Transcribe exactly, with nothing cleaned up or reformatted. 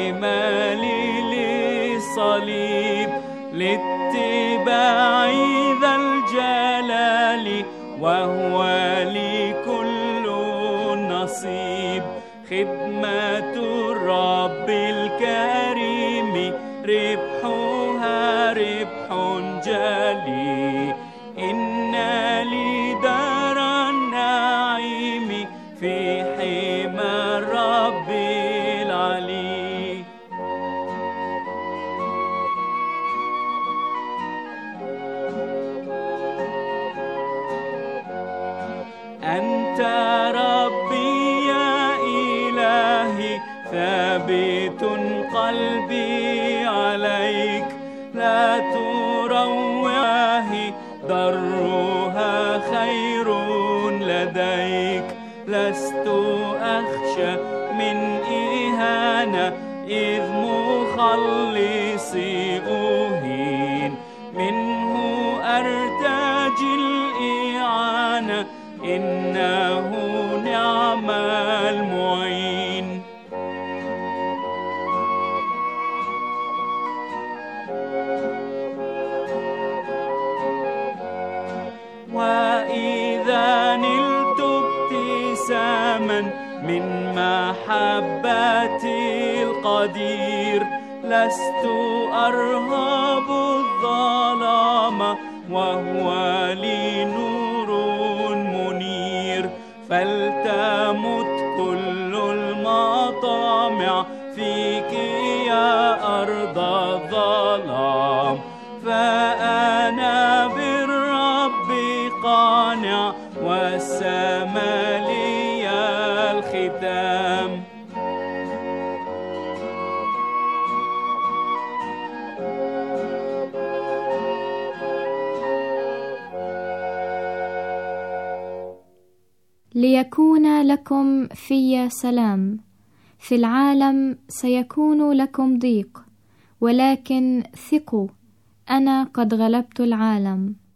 حمالي للصليب لاتباع ذا الجلال، وهو لي كل نصيب. خدمة الرب الكريم ربحها ربح جلي، إن لي دار النعيم في حمى الرب العلي. أنت ربي يا إلهي، ثابت قلبي عليك، لا تروعه ضرها خير لديك. لست أخشى من إهانة، إذ مخلصي أهين، منه أرتجي الإعانة، إنه نعم المعين. وإذا نلت ابتساما من محبتي القدير، لست أرهب الظلام، وهو لي نور منير. فلتمت كل المطامع فيك يا أرض الظلام، فأنا بالرب قانع، والسما لي الختام. ليكون لكم في سلام، في العالم سيكون لكم ضيق، ولكن ثقوا، أنا قد غلبت العالم.